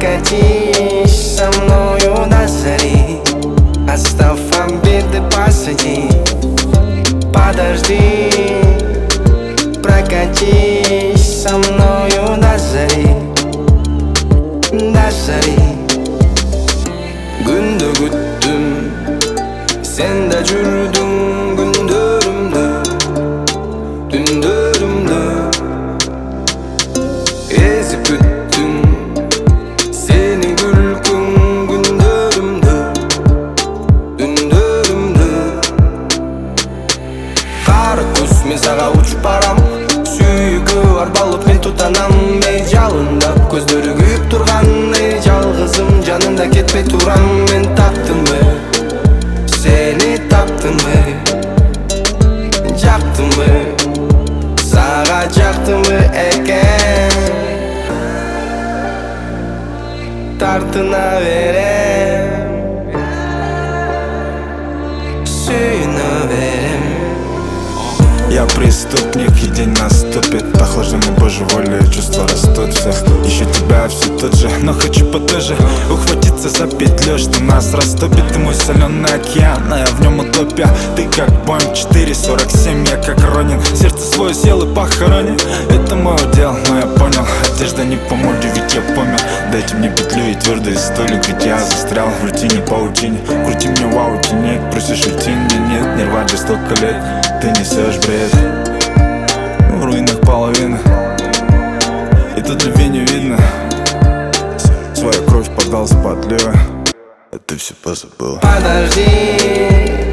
Прокатись со мною до зари, оставь обиды позади. Подожди, прокатись со мною до зари, до зари. Күнді күттім, сен де жүрдің күндерімді, түндерімді. Ezip күттім сенің күлкің күндерімді, түндерімді. Қара күз мен саған ұшып барам, сүйігі арбалып мен тұтанам. Ей жалындап көздері күйіп тұрған, ей жалғызым жанында кетпей тұрам. Мен таптым бы, сені таптым бы, жақтым бы, саған жақтым бы екен. Тартына берем, сүйіні берем. Я преступник, и день наступит. Охлажденный Божьей волей, чувства растут все. Ищу тебя все тот же, но хочу потуже ухватиться за петлю, что нас растопит. Ты мой соленый океан, а я в нем утопия. Ты как Боинг 447, я как Ронин. Сердце свое съел и похоронил. Это мой удел, но я понял, одежда не поможет, ведь я помер. Дайте мне петлю и твердый столик, ведь я застрял в рутине паутине. Крути мне в ауте, нет, просишь уйти, мне нет. Не рвать же столько лет, ты несешь бред. В руинах половины, и тут любви не видно. Своя кровь подался под левой, а ты все позабыл. Подожди,